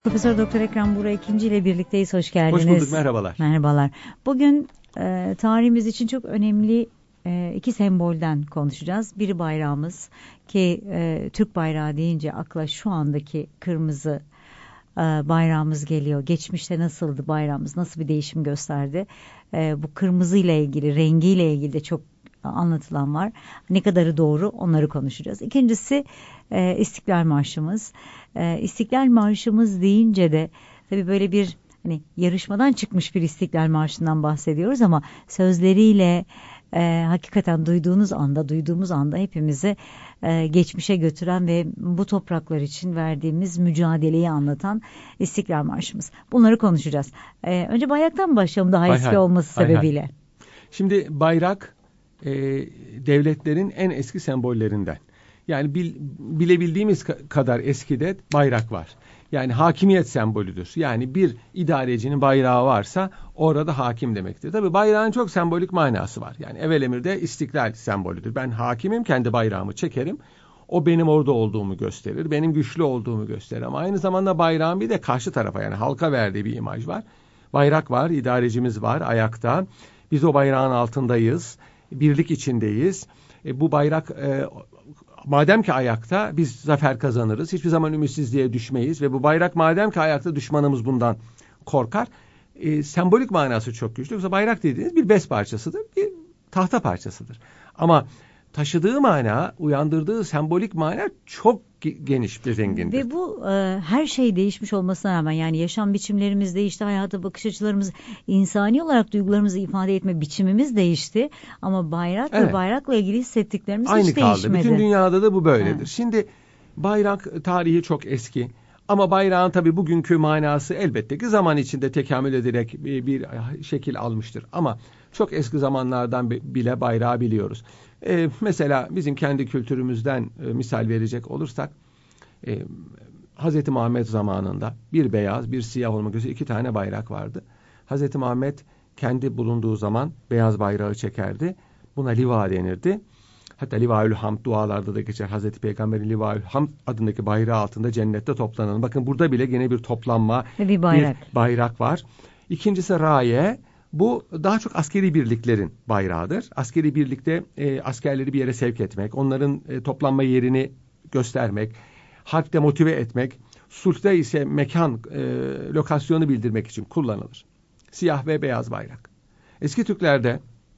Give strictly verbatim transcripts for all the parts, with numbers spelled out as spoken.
Profesör Doktor Ekrem Buğra ikinci ile birlikteyiz. Hoş geldiniz. Hoş bulduk. Merhabalar. Merhabalar. Bugün e, tarihimiz için çok önemli e, iki sembolden konuşacağız. Biri bayrağımız ki e, Türk bayrağı deyince akla şu andaki kırmızı e, bayrağımız geliyor. Geçmişte nasıldı bayrağımız? Nasıl bir değişim gösterdi? E, bu kırmızı ile ilgili, rengiyle ilgili de çok anlatılan var. Ne kadarı doğru onları konuşacağız. İkincisi e, İstiklal Marşımız. E, İstiklal Marşımız deyince de tabii böyle bir hani yarışmadan çıkmış bir İstiklal Marşı'ndan bahsediyoruz ama sözleriyle e, hakikaten duyduğunuz anda, duyduğumuz anda hepimizi e, geçmişe götüren ve bu topraklar için verdiğimiz mücadeleyi anlatan İstiklal Marşımız. Bunları konuşacağız. E, önce bayraktan mı başlayalım daha hay eski hay, olması hay sebebiyle? Hay. Şimdi bayrak e, devletlerin en eski sembollerinden. Yani bil, bilebildiğimiz kadar eskide bayrak var. Yani hakimiyet sembolüdür. Yani bir idarecinin bayrağı varsa orada hakim demektir. Tabii bayrağın çok sembolik manası var. Yani evvel emirde istiklal sembolüdür. Ben hakimim, kendi bayrağımı çekerim. O benim orada olduğumu gösterir. Benim güçlü olduğumu gösterir. Ama aynı zamanda bayrağın bir de karşı tarafa yani halka verdiği bir imaj var. Bayrak var, idarecimiz var ayakta. Biz o bayrağın altındayız. Birlik içindeyiz. E, bu bayrak e, madem ki ayakta biz zafer kazanırız. Hiçbir zaman ümitsizliğe düşmeyiz ve bu bayrak madem ki ayakta düşmanımız bundan korkar. E, sembolik manası çok güçlü. Yoksa bayrak dediğiniz bir bez parçasıdır, bir tahta parçasıdır. Ama taşıdığı mana, uyandırdığı sembolik mana çok geniş bir zengindir. Ve bu e, her şey değişmiş olmasına rağmen yani yaşam biçimlerimiz değişti, hayata bakış açılarımız, insani olarak duygularımızı ifade etme biçimimiz değişti. Ama bayrak evet. ve bayrakla ilgili hissettiklerimiz aynı hiç kaldı. Değişmedi. Bütün dünyada da bu böyledir. Evet. Evet. Şimdi bayrak tarihi çok eski. Ama bayrağın tabii bugünkü manası elbette ki zaman içinde tekamül ederek bir, bir şekil almıştır. Ama çok eski zamanlardan bile bayrağı biliyoruz. Ee, mesela bizim kendi kültürümüzden e, misal verecek olursak e, Hazreti Muhammed zamanında bir beyaz bir siyah olmak üzere iki tane bayrak vardı. Hazreti Muhammed kendi bulunduğu zaman beyaz bayrağı çekerdi. Buna liva denirdi. Hatta Livaül Hamd dualarda da geçer. Hazreti Peygamber'in Livaül Hamd adındaki bayrağı altında cennette toplanalım. Bakın burada bile gene bir toplanma, bir bayrak. bir bayrak var. İkincisi raye. Bu daha çok askeri birliklerin bayrağıdır. Askeri birlikte e, askerleri bir yere sevk etmek, onların e, toplanma yerini göstermek, harpte motive etmek, sulhta ise mekan, e, lokasyonu bildirmek için kullanılır. Siyah ve beyaz bayrak. Eski Türklerde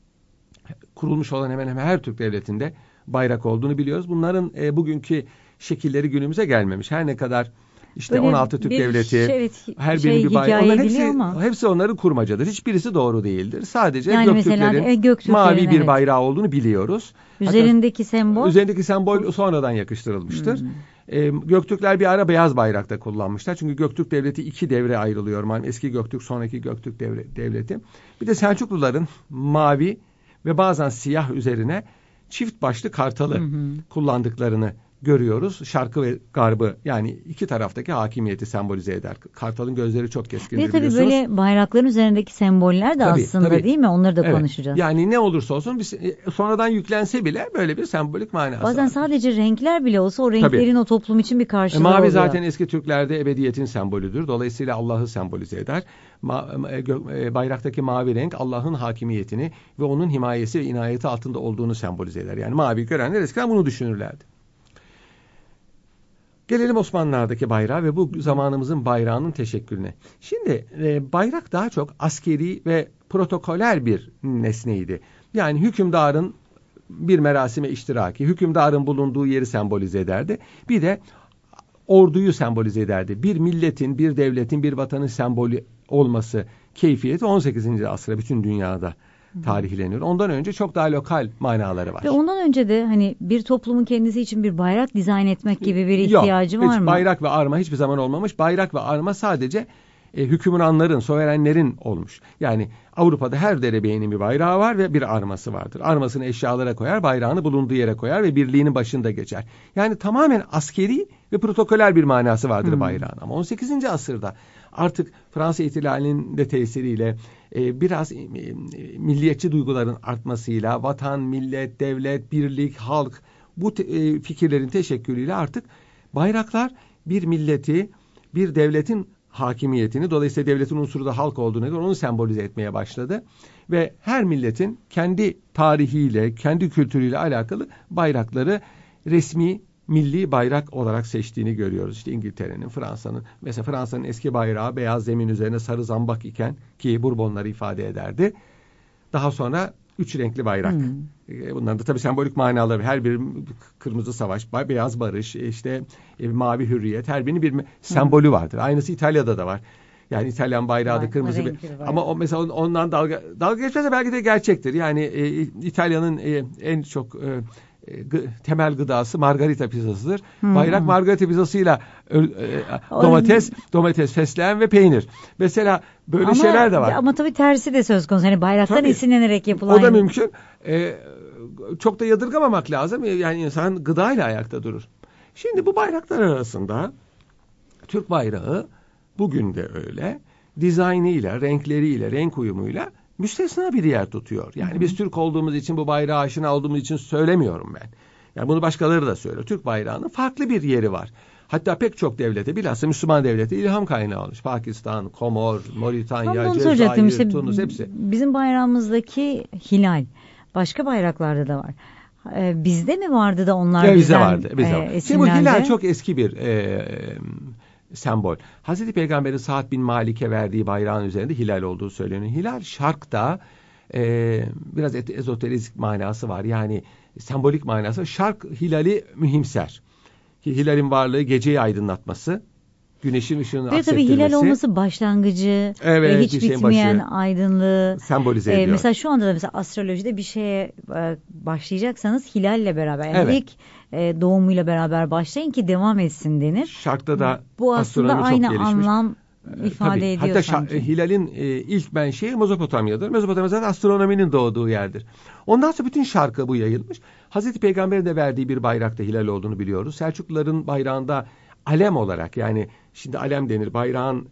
kurulmuş olan hemen hemen her Türk devletinde bayrak olduğunu biliyoruz. Bunların e, bugünkü şekilleri günümüze gelmemiş. Her ne kadar işte böyle on altı Türk devleti, şey, evet, her şey, birinin bir bayrağı. Onların hepsi, ama. hepsi onların kurmacadır. Hiçbirisi doğru değildir. Sadece yani Göktürklerin e, Göktürklerin, mavi bir evet. bayrağı olduğunu biliyoruz. Üzerindeki Hatta, sembol? Üzerindeki sembol sonradan yakıştırılmıştır. Hmm. E, Göktürkler bir ara beyaz bayrakta kullanmışlar. Çünkü Göktürk devleti iki devre ayrılıyor. Yani eski Göktürk, sonraki Göktürk devre, devleti. Bir de Selçukluların mavi ve bazen siyah üzerine çift başlı kartalı hı hı. kullandıklarını görüyoruz. Şarkı ve garbı yani iki taraftaki hakimiyeti sembolize eder. Kartalın gözleri çok keskindir biliyorsunuz. Ve tabii böyle bayrakların üzerindeki semboller de tabii, aslında tabii. değil mi? Onları da evet. konuşacağız. Yani ne olursa olsun biz, sonradan yüklense bile böyle bir sembolik manası Bazen vardır. Sadece renkler bile olsa o renklerin tabii. o toplum için bir karşılığı e, mavi oluyor. Mavi zaten eski Türklerde ebediyetin sembolüdür. Dolayısıyla Allah'ı sembolize eder. Ma- e, bayraktaki mavi renk Allah'ın hakimiyetini ve onun himayesi ve inayeti altında olduğunu sembolize eder. Yani mavi görenler eskiden bunu düşünürlerdi. Gelelim Osmanlılar'daki bayrağı ve bu zamanımızın bayrağının teşekkülüne. Şimdi e, bayrak daha çok askeri ve protokoler bir nesneydi. Yani hükümdarın bir merasime iştiraki, hükümdarın bulunduğu yeri sembolize ederdi. Bir de orduyu sembolize ederdi. Bir milletin, bir devletin, bir vatanın sembolü olması keyfiyeti on sekizinci asra bütün dünyada tarihleniyor. Ondan önce çok daha lokal manaları var. Ve ondan önce de hani bir toplumun kendisi için bir bayrak dizayn etmek gibi bir ihtiyacı Yok, var hiç mı? Bayrak ve arma hiçbir zaman olmamış. Bayrak ve arma sadece e, hükümranların, soverenlerin olmuş. Yani Avrupa'da her derebeyinin bir bayrağı var ve bir arması vardır. Armasını eşyalara koyar, bayrağını bulunduğu yere koyar ve birliğinin başında geçer. Yani tamamen askeri ve protokoler bir manası vardır hmm. bayrağın. Ama on sekizinci asırda artık Fransa ihtilalinin de tesiriyle e, biraz e, milliyetçi duyguların artmasıyla vatan, millet, devlet, birlik, halk bu te, e, fikirlerin teşekkülüyle artık bayraklar bir milleti, bir devletin hakimiyetini, dolayısıyla devletin unsuru da halk olduğuna göre onu sembolize etmeye başladı. Ve her milletin kendi tarihiyle, kendi kültürüyle alakalı bayrakları resmi, milli bayrak olarak seçtiğini görüyoruz. İşte İngiltere'nin, Fransa'nın, mesela Fransa'nın eski bayrağı beyaz zemin üzerine sarı zambak iken, ki Bourbonları ifade ederdi. Daha sonra üç renkli bayrak. Hmm. Bunların da tabii sembolik manaları. Her biri kırmızı savaş, beyaz barış, işte e, mavi hürriyet. Her birinin bir sembolü vardır. Aynısı İtalya'da da var. Yani İtalyan bayrağı da kırmızı bir. Ama o mesela ondan dalga dalga geçmese belki de gerçektir. Yani e, İtalya'nın e, en çok e, Gı, temel gıdası margarita pizzasıdır. Hmm. Bayrak margarita pizzasıyla e, domates, domates, fesleğen ve peynir. Mesela böyle ama, şeyler de var. Ama tabii tersi de söz konusu. Hani bayraktan tabii, esinlenerek yapılan. O da mümkün. E, çok da yadırgamamak lazım. Yani insan gıdayla ayakta durur. Şimdi bu bayraklar arasında Türk bayrağı bugün de öyle. Dizaynıyla, renkleriyle, renk uyumuyla müstesna bir yer tutuyor. Yani Hı-hı. biz Türk olduğumuz için, bu bayrağa aşina olduğumuz için söylemiyorum ben. Yani bunu başkaları da söylüyor. Türk bayrağının farklı bir yeri var. Hatta pek çok devlete, bilhassa Müslüman devlete ilham kaynağı olmuş. Pakistan, Komor, Moritanya, Cezayir, işte, Tunus hepsi. Bizim bayrağımızdaki hilal başka bayraklarda da var. Ee, bizde mi vardı da onlar ya, bizden vardı, bize e, vardı. esinlendi? Şimdi bu hilal çok eski bir e, sembol. Hazreti Peygamber'in Sa'd bin Malik'e verdiği bayrağın üzerinde hilal olduğu söyleniyor. Hilal şarkta e, biraz ezoterik manası var. Yani sembolik manası. Şark hilali mühimser. Hilalin varlığı geceyi aydınlatması, güneşin ışığını ve aksettirmesi. Tabii hilal olması başlangıcı evet, ve hiç bitmeyen başı, aydınlığı sembolize ediyor. E, mesela şu anda da mesela astrolojide bir şeye e, başlayacaksanız hilalle beraber, yani evet. ilk e, doğumuyla beraber başlayın ki devam etsin denir. Şarkta da bu aslında aynı anlam ifade Tabii. ediyor Hatta sanki. Hatta hilalin e, ilk menşei Mezopotamya'dır. Mezopotamya zaten astronominin doğduğu yerdir. Ondan sonra bütün şarkı bu yayılmış. Hazreti Peygamber'in de verdiği bir bayrakta hilal olduğunu biliyoruz. Selçukluların bayrağında alem olarak, yani şimdi alem denir, bayrağın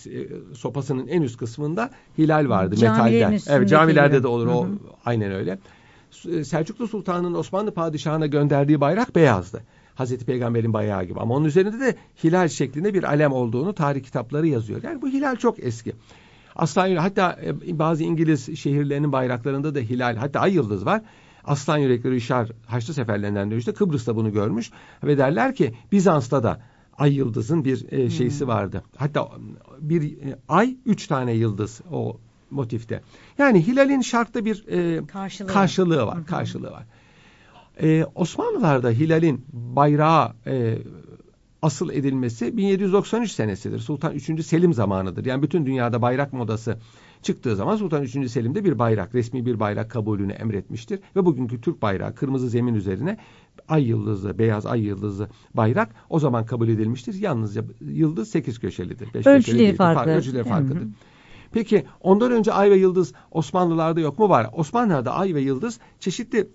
e, sopasının en üst kısmında hilal vardı metalden. Evet, camilerde gibi. De olur. Hı hı. O aynen öyle. Selçuklu Sultan'ın Osmanlı padişahına gönderdiği bayrak beyazdı. Hazreti Peygamber'in bayrağı gibi. Ama onun üzerinde de hilal şeklinde bir alem olduğunu tarih kitapları yazıyor. Yani bu hilal çok eski. Aslan yürekli, hatta bazı İngiliz şehirlerinin bayraklarında da hilal, hatta ay yıldız var. Aslan yürekli Richard Haçlı seferlerinden dönüşte Kıbrıs'ta bunu görmüş ve derler ki Bizans'ta da ay yıldızın bir e, şeysi hmm. vardı. Hatta bir e, ay üç tane yıldız o motifte. Yani hilalin şarkta bir e, karşılığı. karşılığı var. Hı-hı. Karşılığı var. Ee, Osmanlılar'da hilalin bayrağı e, asıl edilmesi bin yedi yüz doksan üç senesidir. Sultan üçüncü Selim zamanıdır. Yani bütün dünyada bayrak modası çıktığı zaman Sultan üçüncü Selim de bir bayrak, resmi bir bayrak kabulünü emretmiştir. Ve bugünkü Türk bayrağı kırmızı zemin üzerine ay yıldızlı, beyaz ay yıldızlı bayrak o zaman kabul edilmiştir. Yalnızca yıldız sekiz köşelidir. beş Ölçüleri farklı. Ölçüleri farklıdır. Peki ondan önce ay ve yıldız Osmanlılar'da yok mu? Var. Osmanlılar'da ay ve yıldız çeşitli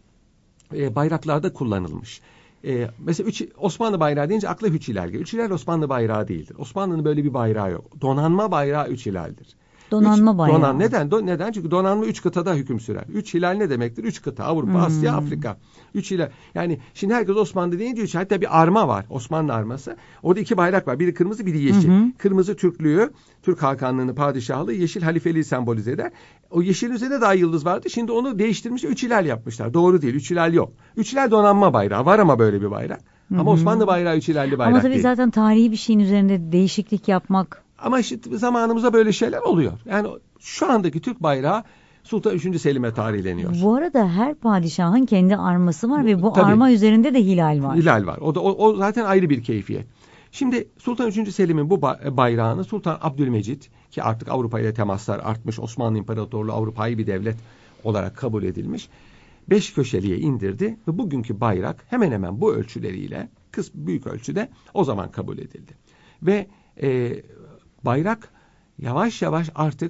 E, bayraklarda kullanılmış. E, mesela üç, Osmanlı bayrağı deyince akla üç hilal geliyor. Üç hilal Osmanlı bayrağı değildir. Osmanlı'nın böyle bir bayrağı yok. Donanma bayrağı üç hilaldir. Donanma üç, bayrağı. Donan, neden? Do, neden? Çünkü donanma üç kıtada hüküm sürer. Üç hilal ne demektir? Üç kıta. Avrupa, hmm. Asya, Afrika. Üç hilal. Yani şimdi herkes Osmanlı deyince üç. Hatta bir arma var. Osmanlı arması. Orada iki bayrak var. Biri kırmızı, biri yeşil. Hmm. Kırmızı Türklüğü, Türk hakanlığını, padişahlığı, yeşil halifeliği sembolize eder. O yeşil üzerinde de ay yıldız vardı. Şimdi onu değiştirmiş, üç hilal yapmışlar. Doğru değil. Üç hilal yok. Üç hilal donanma bayrağı. Var ama böyle bir bayrak. Ama Hı-hı. Osmanlı bayrağı üç hilalli bayrak Ama tabii değil. zaten tarihi bir şeyin üzerinde değişiklik yapmak. Ama işte zamanımızda böyle şeyler oluyor. Yani şu andaki Türk bayrağı Sultan üçüncü Selim'e tarihleniyor. Bu arada her padişahın kendi arması var bu, ve bu tabii, arma üzerinde de hilal var. Hilal var. O da o, o zaten ayrı bir keyfiyet. Şimdi Sultan üçüncü Selim'in bu bayrağını Sultan Abdülmecit, ki artık Avrupa ile temaslar artmış, Osmanlı İmparatorluğu Avrupa'yı bir devlet olarak kabul edilmiş, beş köşeliğe indirdi ve bugünkü bayrak hemen hemen bu ölçüleriyle, kız büyük ölçüde o zaman kabul edildi. Ve e, bayrak yavaş yavaş artık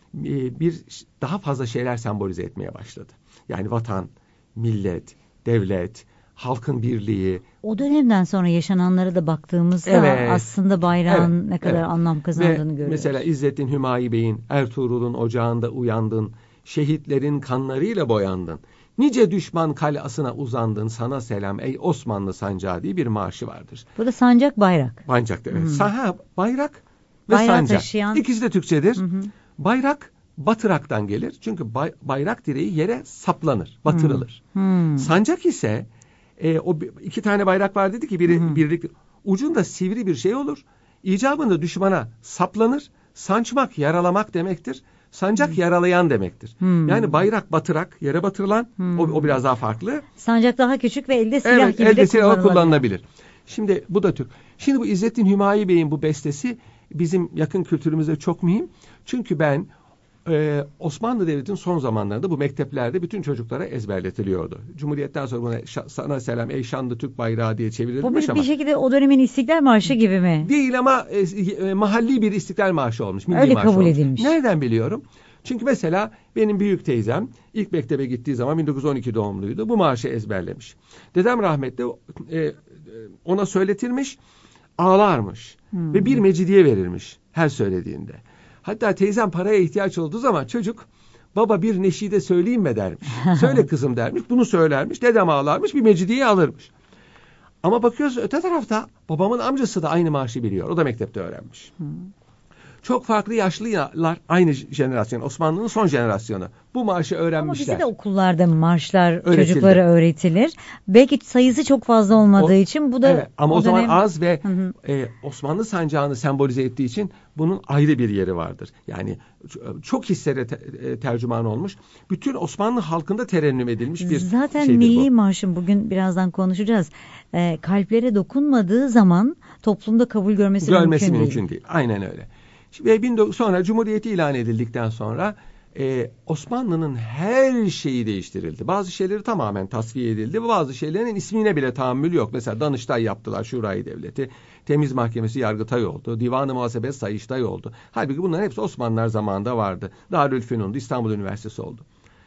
e, bir daha fazla şeyler sembolize etmeye başladı. Yani vatan, millet, devlet, halkın birliği. O dönemden sonra yaşananlara da baktığımızda evet, aslında bayrağın evet, ne kadar evet. anlam kazandığını Ve görüyoruz. Mesela İzzettin Hümayi Bey'in Ertuğrul'un ocağında uyandın, şehitlerin kanlarıyla boyandın. Nice düşman kalasına uzandın, sana selam ey Osmanlı sancağı diye bir marşı vardır. Bu da sancak bayrak. Bancak'ta evet. Hmm. Saha, bayrak ve Bayrağı sancak. taşıyan... İkisi de Türkçedir. Hı hı. Bayrak batıraktan gelir. Çünkü bay, bayrak direği yere saplanır, batırılır. Hmm. Hmm. Sancak ise e, o iki tane bayrak var dedi ki biri hmm. birlik ucunda sivri bir şey olur. İcabında düşmana saplanır. Sancmak yaralamak demektir. Sancak hmm. yaralayan demektir. Hmm. Yani bayrak batırak, yere batırılan hmm. o, o biraz daha farklı. Sancak daha küçük ve elde silah evet, gibi elde de silah kullanılabilir. kullanılabilir. Şimdi bu da Türk. Şimdi bu İzzettin Hümayi Bey'in bu bestesi bizim yakın kültürümüzde çok mühim. Çünkü ben Ee, Osmanlı Devleti'nin son zamanlarında bu mekteplerde bütün çocuklara ezberletiliyordu. Cumhuriyetten sonra buna sana selam ey şanlı Türk bayrağı diye çevrilmiş ama. Bu bir, bir şekilde o dönemin İstiklal Marşı gibi mi? Değil ama e, e, mahalli bir İstiklal Marşı olmuş. Milli Öyle marşı kabul olmuş. edilmiş. Nereden biliyorum? Çünkü mesela benim büyük teyzem ilk mektebe gittiği zaman bin dokuz yüz on iki doğumluydu. Bu marşı ezberlemiş. Dedem rahmetli e, ona söyletirmiş, ağlarmış hmm. ve bir mecidiye verirmiş her söylediğinde. Hatta teyzem paraya ihtiyaç olduğu zaman çocuk baba bir neşide söyleyeyim mi dermiş. Söyle kızım dermiş. Bunu söylermiş. Dedem ağlarmış. Bir mecidiye alırmış. Ama bakıyoruz öte tarafta babamın amcası da aynı marşı biliyor. O da mektepte öğrenmiş. Hmm. Çok farklı yaşlılar aynı jenerasyon. Osmanlı'nın son jenerasyonu. Bu marşı öğrenmişler. Ama bize de okullarda marşlar öğretildi. Çocuklara öğretilir. Belki sayısı çok fazla olmadığı o, için bu da... Evet, ama o, o dönem... zaman az ve e, Osmanlı sancağını sembolize ettiği için bunun ayrı bir yeri vardır. Yani çok hislere te, tercüman olmuş. Bütün Osmanlı halkında terennüm edilmiş bir Zaten şeydir bu. Zaten milli marşın bugün birazdan konuşacağız. E, kalplere dokunmadığı zaman toplumda kabul görmesi, görmesi mümkün, mümkün değil. değil. Aynen öyle. Ve sonra Cumhuriyeti ilan edildikten sonra e, Osmanlı'nın her şeyi değiştirildi. Bazı şeyleri tamamen tasfiye edildi ve bazı şeylerin ismine bile tahammül yok. Mesela Danıştay yaptılar, Şurayı Devleti. Temiz Mahkemesi Yargıtay oldu. Divan-ı Muhasebe Sayıştay oldu. Halbuki bunların hepsi Osmanlılar zamanında vardı. Darülfünun'du, İstanbul Üniversitesi oldu.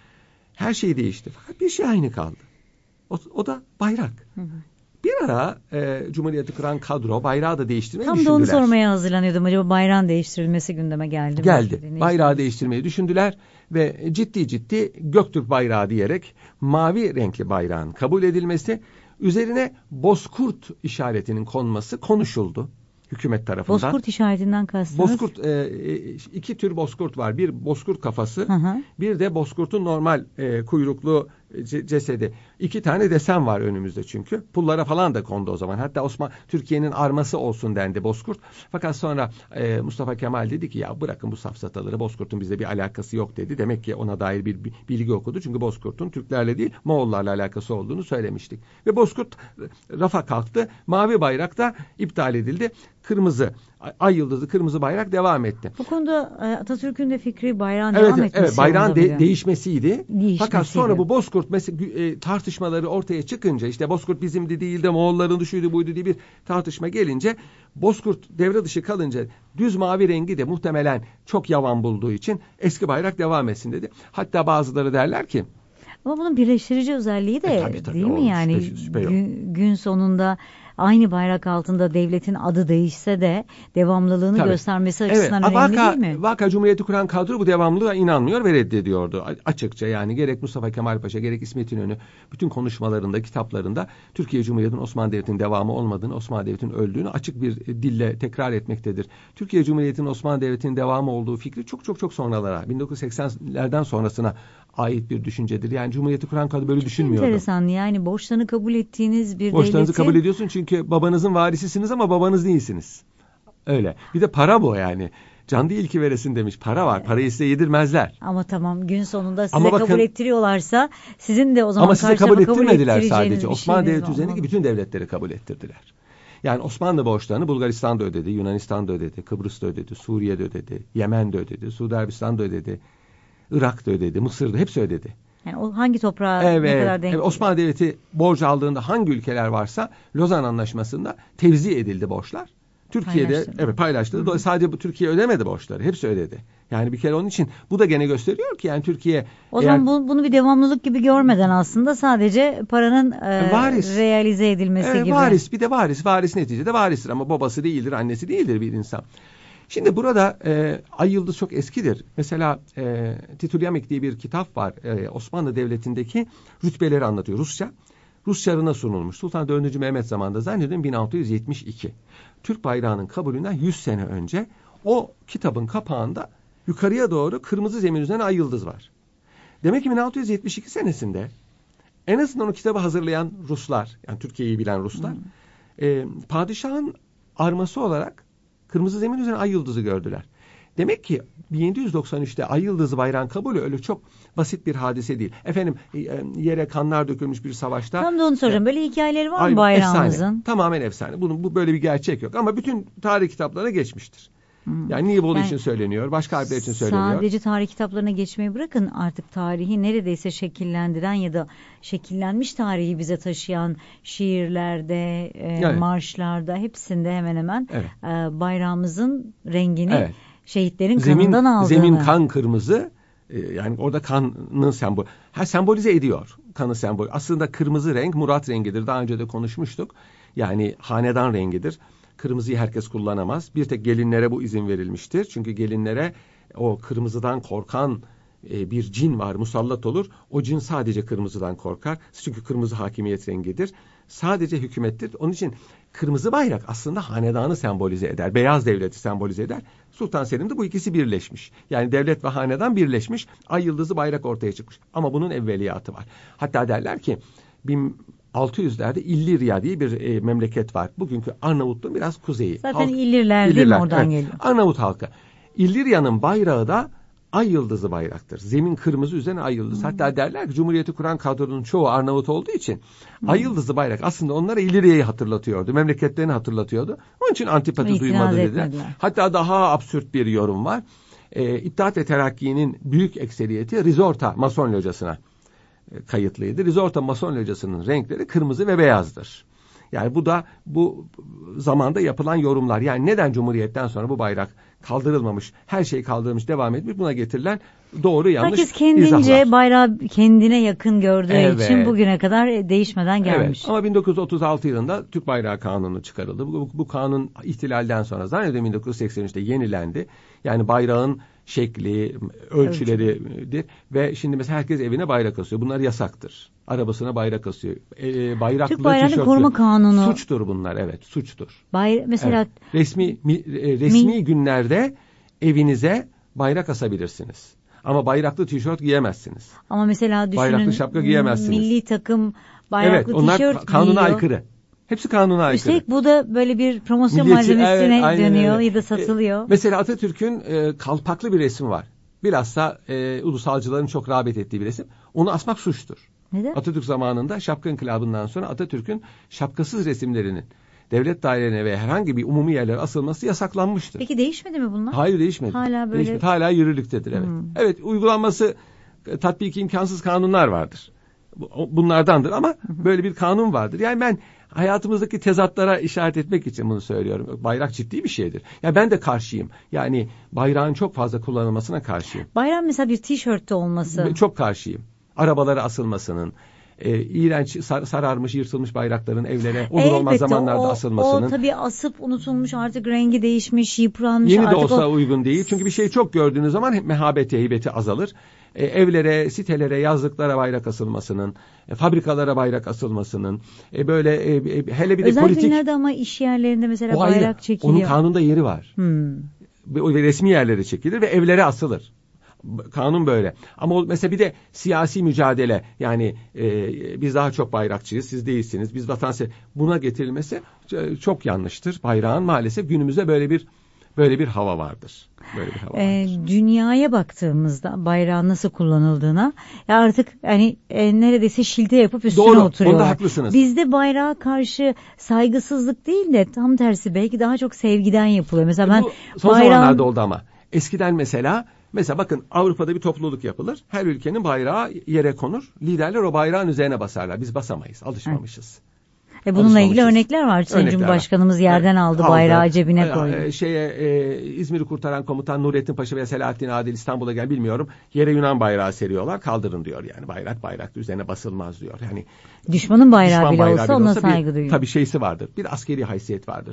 Her şey değişti. Fakat bir şey aynı kaldı. O, o da bayrak. Hı hı. Bir ara e, Cumhuriyeti kuran kadro bayrağı da değiştirmeyi Tam düşündüler. Tam da onu sormaya hazırlanıyordum. Acaba bayrağın değiştirilmesi gündeme geldi mi? Geldi. Bayrağı değiştirmeyi düşündüler ve ciddi ciddi Göktürk bayrağı diyerek mavi renkli bayrağın kabul edilmesi, üzerine bozkurt işaretinin konması konuşuldu hükümet tarafından. Bozkurt işaretinden kastınız? Bozkurt, e, iki tür bozkurt var. Bir bozkurt kafası, hı hı. bir de bozkurtun normal e, kuyruklu cesedi. İki tane desen var önümüzde çünkü. Pullara falan da kondu o zaman. Hatta Osman Türkiye'nin arması olsun dendi bozkurt. Fakat sonra e, Mustafa Kemal dedi ki ya bırakın bu safsataları, bozkurtun bizle bir alakası yok dedi. Demek ki ona dair bir bilgi okudu. Çünkü bozkurtun Türklerle değil Moğollarla alakası olduğunu söylemiştik. Ve bozkurt rafa kalktı. Mavi bayrak da iptal edildi. Kırmızı, ay yıldızı kırmızı bayrak devam etti. Bu konuda Atatürk'ün de fikri bayrağın evet, devam etmesi. Evet, bayrağın de, değişmesiydi. değişmesiydi. Fakat sonra bu bozkurt mesela, e, tartışmaları ortaya çıkınca işte bozkurt bizimdi değil de Moğolların şuydu buydu diye bir tartışma gelince bozkurt devre dışı kalınca düz mavi rengi de muhtemelen çok yavan bulduğu için eski bayrak devam etsin dedi. Hatta bazıları derler ki ama bunun birleştirici özelliği de e, tabii, tabii, değil mi yani şüphe, şüphe gün, gün sonunda aynı bayrak altında devletin adı değişse de devamlılığını tabii. göstermesi açısından evet. önemli vaka, değil mi? Vaka Cumhuriyeti kuran kadro bu devamlılığa inanmıyor ve reddediyordu açıkça. Yani gerek Mustafa Kemal Paşa gerek İsmet İnönü bütün konuşmalarında, kitaplarında Türkiye Cumhuriyeti'nin Osmanlı Devleti'nin devamı olmadığını, Osmanlı Devleti'nin öldüğünü açık bir dille tekrar etmektedir. Türkiye Cumhuriyeti'nin Osmanlı Devleti'nin devamı olduğu fikri çok çok çok sonralara, bin dokuz yüz seksenlerden sonrasına ait bir düşüncedir. Yani Cumhuriyeti kuran kadro böyle çok düşünmüyordu. Enteresan yani borçlarını kabul ettiğiniz bir Borçlarınızı devletin... kabul ediyorsun çünkü babanızın varisisiniz ama babanız değilsiniz. Öyle. Bir de para bu yani. Can değil ki veresin demiş. Para var. Parayı size yedirmezler. Ama tamam gün sonunda size ama bakın, kabul ettiriyorlarsa sizin de o zaman ama size kabul ettirmediler kabul sadece. Osmanlı Devleti üzerindeki bütün devletleri kabul ettirdiler. Yani Osmanlı borçlarını Bulgaristan'da ödedi, Yunanistan'da ödedi, Kıbrıs'ta ödedi, Suriye'de ödedi, Yemen'de ödedi, Suudi Arabistan'da ödedi, Irak'ta ödedi, Mısır'da hepsi ödedi. Yani o hangi toprağa evet, ne kadar denk? Evet, Osmanlı Devleti borç aldığında hangi ülkeler varsa Lozan Anlaşması'nda tevzi edildi borçlar. Türkiye'de paylaştırdı. Evet paylaştırdı. Dolayısıyla sadece bu Türkiye ödemedi borçları. Hepsi ödedi. Yani bir kere onun için bu da gene gösteriyor ki yani Türkiye... O eğer, zaman bu, bunu bir devamlılık gibi görmeden aslında sadece paranın e, varis. realize edilmesi evet, gibi. Varis bir de varis. Varis neticede varistir ama babası değildir, annesi değildir bir insan. Şimdi burada e, ay yıldız çok eskidir. Mesela e, Titulyamik diye bir kitap var. E, Osmanlı Devleti'ndeki rütbeleri anlatıyor. Rusça. Rus çarına sunulmuş. Sultan dördüncü Mehmet zamanında zannediyorum bin altı yüz yetmiş iki. Türk bayrağının kabulünden yüz sene önce o kitabın kapağında yukarıya doğru kırmızı zemin üzerine ay yıldız var. Demek ki bin altı yüz yetmiş iki senesinde en azından o kitabı hazırlayan Ruslar, yani Türkiye'yi bilen Ruslar, hmm. e, padişahın arması olarak kırmızı zemin üzerine ay yıldızı gördüler. Demek ki bin yedi yüz doksan üçte ay yıldızı bayrağın kabulü öyle çok basit bir hadise değil. Efendim yere kanlar dökülmüş bir savaşta. Tam da onu soracağım. Böyle hikayeleri var mı bayrağımızın? Efsane. Tamamen efsane. Bunun bu böyle bir gerçek yok ama bütün tarih kitaplarına geçmiştir. Hmm. Yani Nibolu yani, için söyleniyor, başka harfler için söyleniyor. Sadece tarih kitaplarına geçmeyi bırakın, artık tarihi neredeyse şekillendiren ya da şekillenmiş tarihi bize taşıyan şiirlerde, e, evet. marşlarda hepsinde hemen hemen evet. e, bayrağımızın rengini evet. şehitlerin zemin, kanından aldığını. Zemin kan kırmızı, e, yani orada kanın sembolü. Ha, sembolize ediyor kanı sembol. Aslında kırmızı renk Murat rengidir. Daha önce de konuşmuştuk. Yani hanedan rengidir. Kırmızıyı herkes kullanamaz. Bir tek gelinlere bu izin verilmiştir. Çünkü gelinlere o kırmızıdan korkan e, bir cin var, musallat olur. O cin sadece kırmızıdan korkar. Çünkü kırmızı hakimiyet rengidir. Sadece hükümettir. Onun için kırmızı bayrak aslında hanedanı sembolize eder. Beyaz devleti sembolize eder. Sultan Selim'de bu ikisi birleşmiş. Yani devlet ve hanedan birleşmiş. Ay yıldızı bayrak ortaya çıkmış. Ama bunun evveliyatı var. Hatta derler ki bin altı yüzlerde İllirya diye bir e, memleket var. Bugünkü Arnavutluğun biraz kuzeyi. Zaten Halk, İllirler, İllirler değil mi oradan evet, geliyor? Arnavut halkı. İllirya'nın bayrağı da ay yıldızı bayraktır. Zemin kırmızı üzerine ay yıldızı. Hmm. Hatta derler ki Cumhuriyeti kuran kadronun çoğu Arnavut olduğu için hmm. ay yıldızı bayrak aslında onlara İllirya'yı hatırlatıyordu. Memleketlerini hatırlatıyordu. Onun için antipati İtiraz duymadı dediler. Hatta daha absürt bir yorum var. E, İttihat ve Terakki'nin büyük ekseriyeti Rizorta Mason locasına kayıtlıydı. Rizorta Mason locasının renkleri kırmızı ve beyazdır. Yani bu da bu zamanda yapılan yorumlar. Yani neden Cumhuriyet'ten sonra bu bayrak kaldırılmamış, her şey kaldırılmış, devam etmiş, buna getirilen doğru yanlış herkes kendince izahlar. Bayrağı kendine yakın gördüğü evet. için bugüne kadar değişmeden gelmiş. Evet. Ama bin dokuz yüz otuz altı yılında Türk Bayrağı Kanunu çıkarıldı. Bu, bu, bu kanun ihtilalden sonra zannediyorum bin dokuz yüz seksen üçte yenilendi. Yani bayrağın şekli, ölçüleridir ve şimdi mesela herkes evine bayrak asıyor. Bunlar yasaktır. Arabasına bayrak asıyor. E, bayraklı Türk Bayrağı'nı Koruma Kanunu. Suçtur bunlar, evet, suçtur. Bayra mesela evet. resmi mi, resmi mi, günlerde evinize bayrak asabilirsiniz. Ama bayraklı tişört giyemezsiniz. Ama mesela düşünün, bayraklı şapka giyemezsiniz. Milli takım bayraklı evet, tişört onlar kanuna aykırı. Hepsi kanuna aykırı. Üstelik bu da böyle bir promosyon Milliyetçi, malzemesine evet, dönüyor öyle. Ya da satılıyor. E, mesela Atatürk'ün e, kalpaklı bir resmi var. Bilhassa e, ulusalcıların çok rağbet ettiği bir resim. Onu asmak suçtur. Neden? Atatürk zamanında şapka inkılabından sonra Atatürk'ün şapkasız resimlerinin devlet dairelerine ve herhangi bir umumi yerlere asılması yasaklanmıştır. Peki değişmedi mi bunlar? Hayır, değişmedi. Hala böyle. Değişmedi. Hala yürürlüktedir, evet. Hmm. Evet, uygulanması tatbiki imkansız kanunlar vardır. Bunlardandır ama hmm. böyle bir kanun vardır. Yani ben hayatımızdaki tezatlara işaret etmek için bunu söylüyorum. Bayrak ciddi bir şeydir. Ya ben de karşıyım. Yani bayrağın çok fazla kullanılmasına karşıyım. Bayrağın mesela bir tişörtte olması. Çok karşıyım. Arabalara asılmasının, e, iğrenç sar, sararmış, yırtılmış bayrakların evlere olur elbette, olmaz zamanlarda o, asılmasının. O tabii asıp unutulmuş, artık rengi değişmiş, yıpranmış. Yeni de artık olsa o... uygun değil. Çünkü bir şeyi çok gördüğünüz zaman mehabeti, heybeti azalır. E, evlere, sitelere, yazlıklara bayrak asılmasının, e, fabrikalara bayrak asılmasının, e, böyle e, e, hele bir de özel politik. Özel günlerde ama iş yerlerinde mesela o bayrak ayrı. Çekiliyor. Onun kanunda yeri var. Hmm. Ve resmi yerlere çekilir ve evlere asılır. Kanun böyle. Ama o, mesela bir de siyasi mücadele, yani e, biz daha çok bayrakçıyız, siz değilsiniz, biz vatansever, buna getirilmesi çok yanlıştır. Bayrağın maalesef günümüzde böyle bir böyle bir hava vardır. Böyle bir hava ee, vardır. Dünyaya baktığımızda bayrağın nasıl kullanıldığına ya artık hani e, neredeyse şilte yapıp üstüne Doğru, oturuyorlar. Doğru, onda haklısınız. Bizde bayrağa karşı saygısızlık değil de tam tersi belki daha çok sevgiden yapılıyor. Mesela ben Bu son bayrağın... zamanlarda oldu ama. Eskiden mesela Mesela bakın, Avrupa'da bir topluluk yapılır. Her ülkenin bayrağı yere konur. Liderler o bayrağın üzerine basarlar. Biz basamayız. Alışmamışız. E bununla ilgili örnekler var. Sayın Cumhurbaşkanımız var. yerden aldı, aldı, bayrağı cebine e, koydu. Şeye, e, İzmir'i kurtaran komutan Nurettin Paşa ve Selahattin Adil İstanbul'a gel bilmiyorum. Yere Yunan bayrağı seriyorlar. Kaldırın diyor yani. Bayrak bayrak üzerine basılmaz diyor. Yani düşmanın bayrağı düşman bile bayrağı olsa ona saygı duyuyor. Tabii şeysi vardır. Bir askeri haysiyet vardır.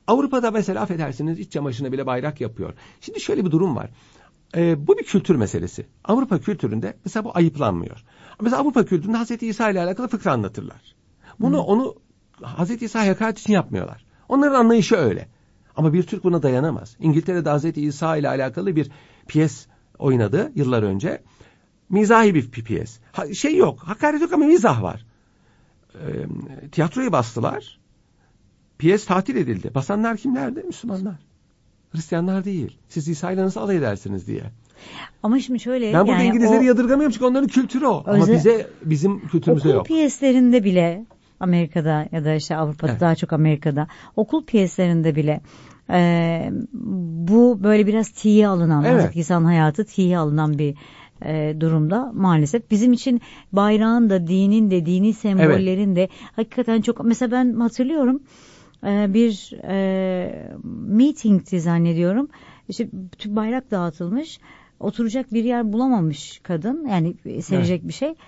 Avrupa'da mesela affedersiniz iç çamaşırına bile bayrak yapıyor. Şimdi şöyle bir durum var. Ee, bu bir kültür meselesi. Avrupa kültüründe mesela bu ayıplanmıyor. Mesela Avrupa kültüründe Hazreti İsa ile alakalı fıkra anlatırlar. Bunu Hı. onu Hazreti İsa hakaret için yapmıyorlar. Onların anlayışı öyle. Ama bir Türk buna dayanamaz. İngiltere'de Hazreti İsa ile alakalı bir piyes oynadı yıllar önce. Mizahi bir piyes. Ha, şey yok, hakaret yok ama mizah var. E, tiyatroyu bastılar. Piyes tatil edildi. Basanlar kimlerdi? Müslümanlar. Hristiyanlar değil. Siz İsa ile nasıl alay edersiniz diye. Ama şimdi şöyle... Ben burada yani İngilizleri o, yadırgamıyorum çünkü onların kültürü o. Özel, ama bize bizim kültürümüzde yok. Okul piyeslerinde bile Amerika'da ya da işte Avrupa'da evet. daha çok Amerika'da okul piyeslerinde bile e, bu böyle biraz tiye alınan, evet. insan hayatı tiye alınan bir e, durumda maalesef. Bizim için bayrağın da dinin de dini sembollerin evet. de hakikaten çok, mesela ben hatırlıyorum e, bir e, meetingti zannediyorum. İşte bayrak dağıtılmış. Oturacak bir yer bulamamış kadın. Yani sevecek evet. bir şey.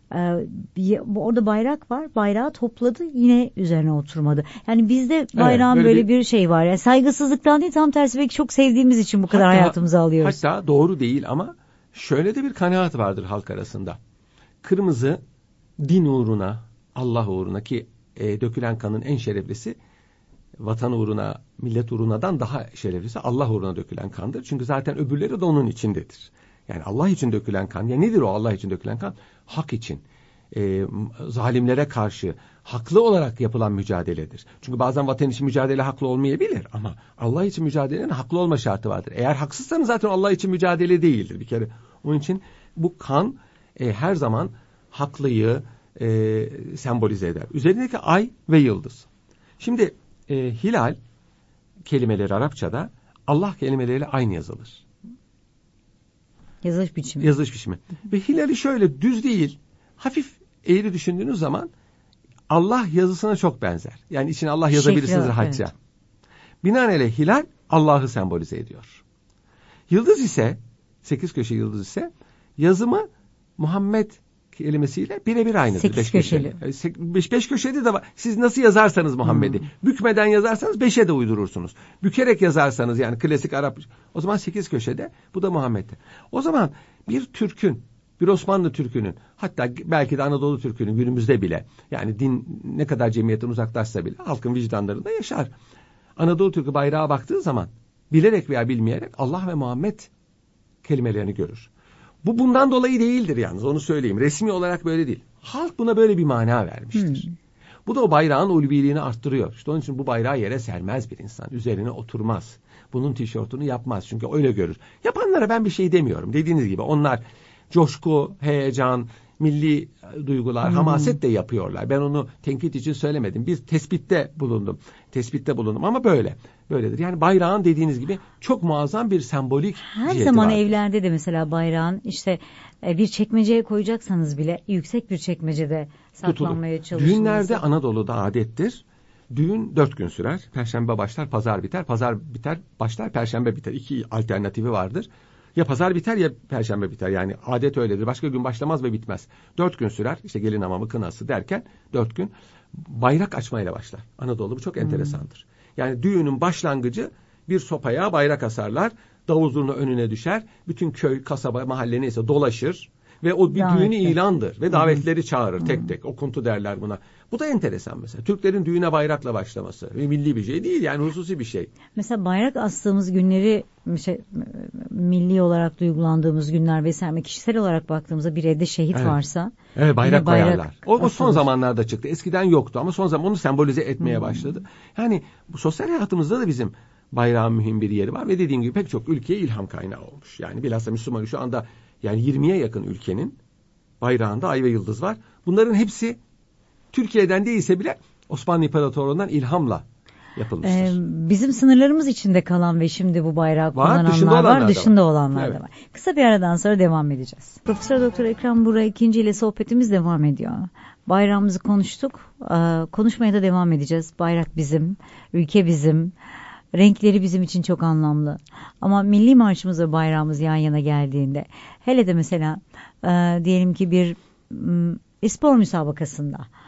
Ee, orada bayrak var. Bayrağı topladı. Yine üzerine oturmadı. Yani bizde bayrağın evet, böyle, böyle bir, bir şey var. Yani saygısızlıktan değil, tam tersi belki çok sevdiğimiz için bu kadar hatta, hayatımıza alıyoruz. Hatta doğru değil ama şöyle de bir kanaat vardır halk arasında. Kırmızı din uğruna, Allah uğruna ki e, dökülen kanın en şereflisi vatan uğruna, millet uğrunadan daha şereflisi Allah uğruna dökülen kandır. Çünkü zaten öbürleri de onun içindedir. Yani Allah için dökülen kan. Ya nedir o Allah için dökülen kan? Hak için. E, zalimlere karşı haklı olarak yapılan mücadeledir. Çünkü bazen vatan için mücadele haklı olmayabilir ama Allah için mücadelenin haklı olma şartı vardır. Eğer haksızsanız zaten Allah için mücadele değildir bir kere. Onun için bu kan e, her zaman haklıyı e, sembolize eder. Üzerindeki ay ve yıldız. Şimdi E, hilal kelimeleri Arapçada Allah kelimeleriyle aynı yazılır. Yazılış biçimi. Yazılış biçimi. Ve hilali şöyle düz değil, hafif eğri düşündüğünüz zaman Allah yazısına çok benzer. Yani içine Allah yazabilirsiniz rahatça. Evet. Binaenaleyh hilal Allah'ı sembolize ediyor. Yıldız ise, sekiz köşe yıldız ise yazımı Muhammed kelimesiyle birebir aynıdır. Sekiz beş köşeli. köşeli. Beş, beş köşeli de var. Siz nasıl yazarsanız Muhammed'i. Hmm. Bükmeden yazarsanız beşe de uydurursunuz. Bükerek yazarsanız yani klasik Arap. O zaman sekiz köşede. Bu da Muhammed'de. O zaman bir Türk'ün, bir Osmanlı Türk'ünün, hatta belki de Anadolu Türk'ünün günümüzde bile, yani din ne kadar cemiyetten uzaklaşsa bile halkın vicdanlarında yaşar. Anadolu Türk'ü bayrağa baktığı zaman bilerek veya bilmeyerek Allah ve Muhammed kelimelerini görür. Bu bundan dolayı değildir yalnız, onu söyleyeyim. Resmi olarak böyle değil. Halk buna böyle bir mana vermiştir. Hmm. Bu da o bayrağın ulviliğini arttırıyor. İşte onun için bu bayrağı yere sermez bir insan. Üzerine oturmaz. Bunun tişörtünü yapmaz. Çünkü öyle görür. Yapanlara ben bir şey demiyorum. Dediğiniz gibi onlar coşku, heyecan, milli duygular, hmm. hamaset de yapıyorlar. Ben onu tenkit için söylemedim. Bir tespitte bulundum. Tespitte bulundum ama böyle. Böyledir. Yani bayrağın dediğiniz gibi çok muazzam bir sembolik her zaman vardır. Evlerde de mesela bayrağın işte bir çekmeceye koyacaksanız bile yüksek bir çekmecede saklanmaya çalışılması. Düğünlerde Anadolu'da adettir. Düğün dört gün sürer. Perşembe başlar, pazar biter. Pazar biter, başlar, perşembe biter. İki alternatifi vardır. Ya pazar biter ya perşembe biter. Yani adet öyledir. Başka gün başlamaz ve bitmez. Dört gün sürer. İşte gelin hamamı, kınası derken dört gün bayrak açmayla başlar. Anadolu bu çok enteresandır. Hmm. Yani düğünün başlangıcı bir sopaya bayrak asarlar. Davul zurna önüne düşer. Bütün köy, kasaba, mahalle neyse dolaşır. Ve o bir Davetler. Düğünü ilandır. Ve davetleri hmm. çağırır tek tek. Okuntu derler buna. Bu da enteresan mesela. Türklerin düğüne bayrakla başlaması. Ve milli bir şey değil yani, hususi bir şey. Mesela bayrak astığımız günleri, şey, milli olarak duygulandığımız günler vesaire, kişisel olarak baktığımızda bir evde şehit evet. varsa. Evet, bayrak koyarlar. O, o son zamanlarda çıktı. Eskiden yoktu ama son zaman onu sembolize etmeye hmm. başladı. Yani bu sosyal hayatımızda da bizim bayrağın mühim bir yeri var. Ve dediğim gibi pek çok ülkeye ilham kaynağı olmuş. Yani bilhassa Müslüman şu anda yani yirmiye yakın ülkenin bayrağında ay ve yıldız var. Bunların hepsi Türkiye'den değilse bile Osmanlı İmparatorluğu'ndan ilhamla yapılmıştır. Ee, bizim sınırlarımız içinde kalan ve şimdi bu bayrağı kullananlar var, dışında var, dışında da var. olanlar evet. da var. Kısa bir aradan sonra devam edeceğiz. Profesör Doktor Ekrem Buğra ikinci ile sohbetimiz devam ediyor. Bayrağımızı konuştuk. Ee, konuşmaya da devam edeceğiz. Bayrak bizim, ülke bizim. Renkleri bizim için çok anlamlı. Ama milli marşımız ve bayrağımız yan yana geldiğinde, hele de mesela e, diyelim ki bir e, spor müsabakasında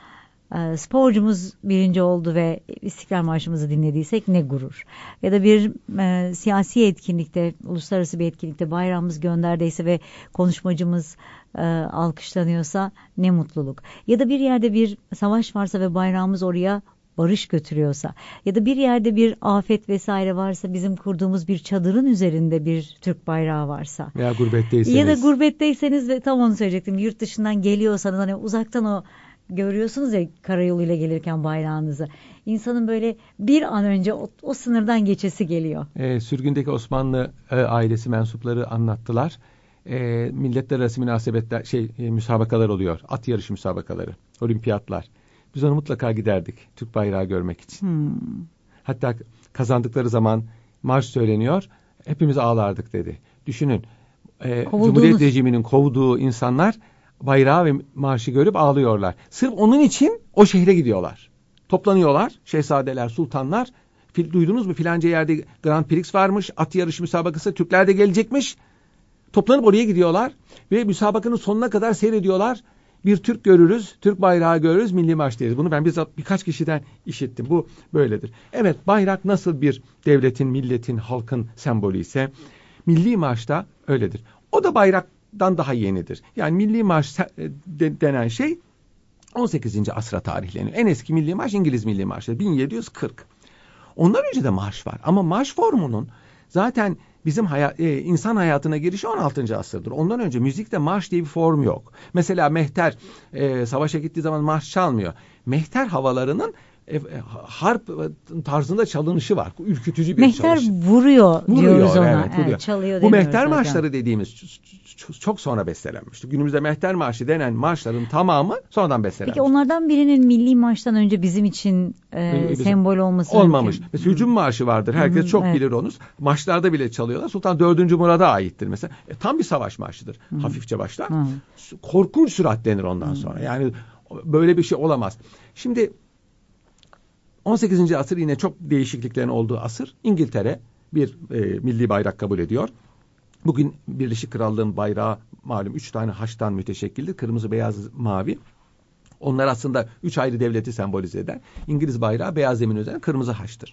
e, sporcumuz birinci oldu ve İstiklal Marşımızı dinlediysek ne gurur. Ya da bir e, siyasi etkinlikte, uluslararası bir etkinlikte bayrağımız gönderdiyse ve konuşmacımız e, alkışlanıyorsa ne mutluluk. Ya da bir yerde bir savaş varsa ve bayrağımız oraya barış götürüyorsa ya da bir yerde bir afet vesaire varsa, bizim kurduğumuz bir çadırın üzerinde bir Türk bayrağı varsa veya gurbetteyseniz ya da gurbetteyseniz ve tam onu söyleyecektim, yurt dışından geliyorsanız hani uzaktan o görüyorsunuz ya karayoluyla gelirken bayrağınızı, insanın böyle bir an önce o, o sınırdan geçesi geliyor. E, sürgündeki Osmanlı e, ailesi mensupları anlattılar. E, milletler arası münasebetler şey e, müsabakalar oluyor. At yarışı müsabakaları, olimpiyatlar. Biz ona mutlaka giderdik Türk bayrağı görmek için. Hmm. Hatta kazandıkları zaman marş söyleniyor. Hepimiz ağlardık dedi. Düşünün. E, Cumhuriyet rejiminin kovduğu insanlar bayrağı ve marşı görüp ağlıyorlar. Sırf onun için o şehre gidiyorlar. Toplanıyorlar. Şehzadeler, sultanlar. Fil, duydunuz mu? Filanca yerde Grand Prix varmış. At yarışı müsabakası. Türkler de gelecekmiş. Toplanıp oraya gidiyorlar. Ve müsabakanın sonuna kadar seyrediyorlar. Bir Türk görürüz, Türk bayrağı görürüz, milli marş deriz. Bunu ben bizzat birkaç kişiden işittim. Bu böyledir. Evet, bayrak nasıl bir devletin, milletin, halkın sembolü ise milli marş da öyledir. O da bayraktan daha yenidir. Yani milli marş denen şey on sekizinci asra tarihleniyor. En eski milli marş İngiliz milli marşı bin yedi yüz kırk. Ondan önce de marş var. Ama marş formunun zaten bizim hayat, e, insan hayatına girişi on altıncı asırdır. Ondan önce müzikte marş diye bir form yok. Mesela mehter e, savaşa gittiği zaman marş çalmıyor. Mehter havalarının e, harp tarzında çalınışı var. Ürkütücü bir mehter çalış. vuruyor, vuruyor diyoruz ona. evet, vuruyor. Evet, çalıyor Bu mehter zaten. marşları dediğimiz çok sonra bestelenmişti. Günümüzde mehter marşı denen marşların tamamı sonradan bestelenmiş. Peki onlardan birinin milli marştan önce bizim için e, bizim, sembol olması olmamış. mümkün. Mesela hücum marşı vardır. Herkes Hı-hı, çok evet. bilir onu. Maçlarda bile çalıyorlar. Sultan dördüncü Murad'a aittir mesela. E, tam bir savaş marşıdır. Hı-hı. Hafifçe başlar. Hı-hı. Korkunç süratlenir ondan Hı-hı. sonra. Yani böyle bir şey olamaz. Şimdi on sekizinci asır yine çok değişikliklerin olduğu asır. İngiltere bir e, milli bayrak kabul ediyor. Bugün Birleşik Krallığın bayrağı malum üç tane haçtan müteşekkildir. Kırmızı, beyaz, mavi. Onlar aslında üç ayrı devleti sembolize eder. İngiliz bayrağı beyaz zemin üzerine kırmızı haçtır.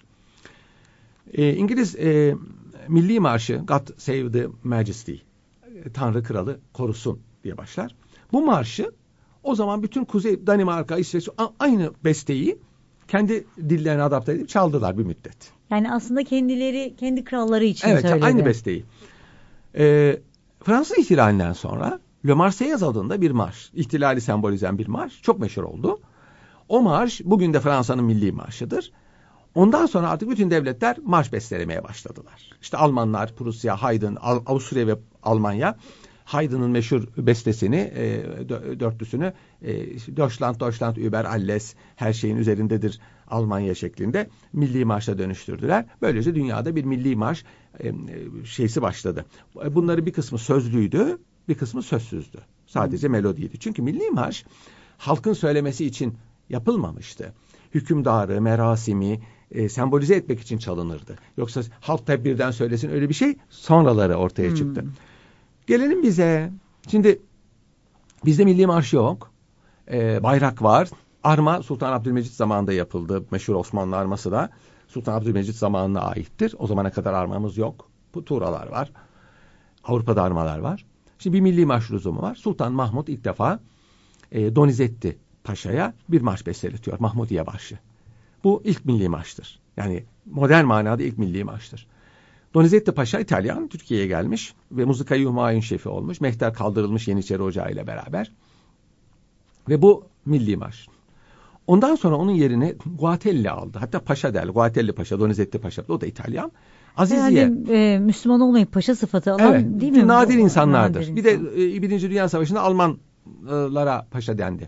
E, İngiliz e, milli marşı God Save the Majesty, Tanrı Kralı korusun diye başlar. Bu marşı o zaman bütün Kuzey Danimarka, İsveç aynı besteyi kendi dillerine adapte edip çaldılar bir müddet. Yani aslında kendileri, kendi kralları için evet, söyledi. Evet, aynı besteyi. E, Fransız ihtilalinden sonra Le Marseillaise adında bir marş, ihtilali sembolizen bir marş çok meşhur oldu. O marş bugün de Fransa'nın milli marşıdır. Ondan sonra artık bütün devletler marş bestelemeye başladılar. İşte Almanlar, Prusya, Haydn, Avusturya ve Almanya Haydn'ın meşhur bestesini, e, dörtlüsünü e, Deutschland, Deutschland über alles, her şeyin üzerindedir Almanya şeklinde milli marşa dönüştürdüler. Böylece dünyada bir milli marş e, şeysi başladı. Bunların bir kısmı sözlüydü, bir kısmı sözsüzdü. Sadece melodiydi. Çünkü milli marş halkın söylemesi için yapılmamıştı. Hükümdarı, merasimi e, sembolize etmek için çalınırdı. Yoksa halk da birden söylesin öyle bir şey sonraları ortaya hmm. çıktı. Gelelim bize. Şimdi bizde milli marş yok. E, bayrak var. Arma Sultan Abdülmecit zamanında yapıldı. Meşhur Osmanlı arması da Sultan Abdülmecit zamanına aittir. O zamana kadar armamız yok. Bu tuğralar var. Avrupa'da armalar var. Şimdi bir milli marş lüzumu var. Sultan Mahmud ilk defa e, Donizetti Paşa'ya bir marş besteletiyor. Mahmudiye Marşı. Bu ilk milli marştır. Yani modern manada ilk milli marştır. Donizetti Paşa İtalyan, Türkiye'ye gelmiş ve Muzika-i Humayun şefi olmuş. Mehter kaldırılmış Yeniçeri Ocağı ile beraber. Ve bu milli marş. Ondan sonra onun yerine Guatelli aldı. Hatta Paşa derler. Guatelli Paşa, Donizetti Paşa. O da İtalyan. Aziziye. Yani e, Müslüman olmayıp paşa sıfatı alan evet, değil mi? Nadir insanlardır. Nadir bir insan. de e, Birinci Dünya Savaşı'nda Almanlara paşa dendi.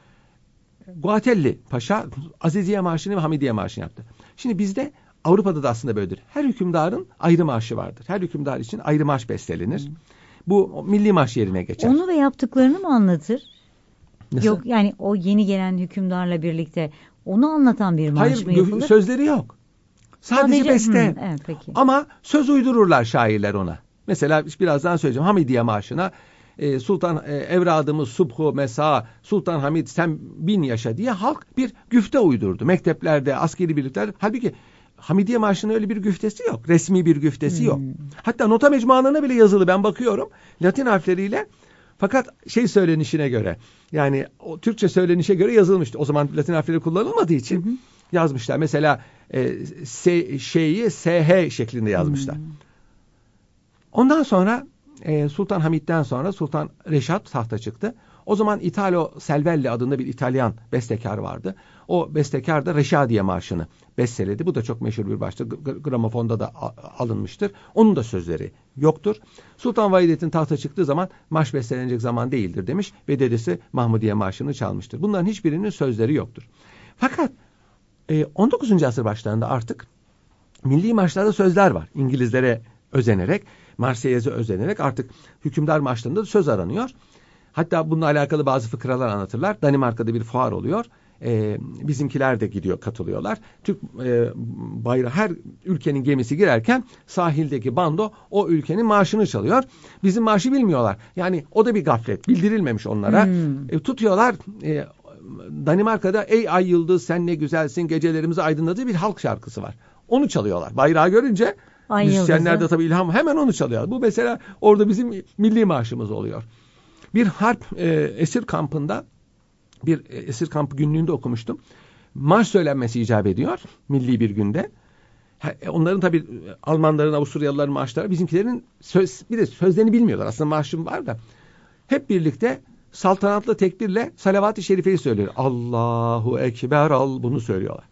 Guatelli Paşa Aziziye Marşı'nı ve Hamidiye Marşı'nı yaptı. Şimdi bizde Avrupa'da da aslında böyledir. Her hükümdarın ayrı marşı vardır. Her hükümdar için ayrı marş bestelenir. Hmm. Bu milli marş yerine geçer. Onu ve yaptıklarını mı anlatır? Nasıl? Yok yani o yeni gelen hükümdarla birlikte onu anlatan bir marş Hayır, mı yapılır? Hayır, sözleri yok. Sadece, Sadece beste. Hı, evet, peki. Ama söz uydururlar şairler ona. Mesela birazdan söyleyeceğim. Hamidiye Marşı'na e, Sultan e, evradımız subhu mesa, Sultan Hamid sen bin yaşa diye halk bir güfte uydurdu. Mekteplerde, askeri birliklerde. Halbuki Hamidiye Marşı'nın öyle bir güftesi yok. Resmi bir güftesi hmm. yok. Hatta nota mecmualarına bile yazılı, ben bakıyorum Latin harfleriyle. Fakat şey söylenişine göre, yani o Türkçe söylenişe göre yazılmıştı. O zaman Latin harfleri kullanılmadığı için hı hı. yazmışlar. Mesela e, S, şeyi S H şeklinde yazmışlar. Hmm. Ondan sonra e, Sultan Hamid'den sonra Sultan Reşat tahta çıktı. O zaman Italo Selvelli adında bir İtalyan bestekar vardı. O bestekar da Reşadiye Marşı'nı besteledi. Bu da çok meşhur bir baştır. Gramofonda da alınmıştır. Onun da sözleri yoktur. Sultan Vahidettin tahta çıktığı zaman marş bestelenecek zaman değildir demiş ve dedesi Mahmudiye Marşı'nı çalmıştır. Bunların hiçbirinin sözleri yoktur. Fakat on dokuzuncu asır başlarında artık milli marşlarda sözler var. İngilizlere özenerek, Marseillais'e özenerek artık hükümdar marşlarında da söz aranıyor. Hatta bununla alakalı bazı fıkralar anlatırlar. Danimarka'da bir fuar oluyor. Ee, bizimkiler de gidiyor, katılıyorlar. Türk e, bayrağı, her ülkenin gemisi girerken sahildeki bando o ülkenin marşını çalıyor. Bizim marşı bilmiyorlar. Yani o da bir gaflet. Bildirilmemiş onlara. Hmm. E, tutuyorlar. E, Danimarka'da ey ay yıldız sen ne güzelsin gecelerimizi aydınladığı bir halk şarkısı var. Onu çalıyorlar. Bayrağı görünce ay müzisyenler de tabii ilham, hemen onu çalıyor. Bu mesela orada bizim milli marşımız oluyor. Bir harp e, esir kampında, bir e, esir kampı günlüğünde okumuştum. Marş söylenmesi icap ediyor milli bir günde. Ha, onların tabii Almanların, Avusturyalıların marşları, bizimkilerin söz, bir de sözlerini bilmiyorlar. Aslında marşım var da hep birlikte saltanatlı tekbirle salavat-ı şerifeyi söylüyor. Allahu Ekber al, bunu söylüyorlar.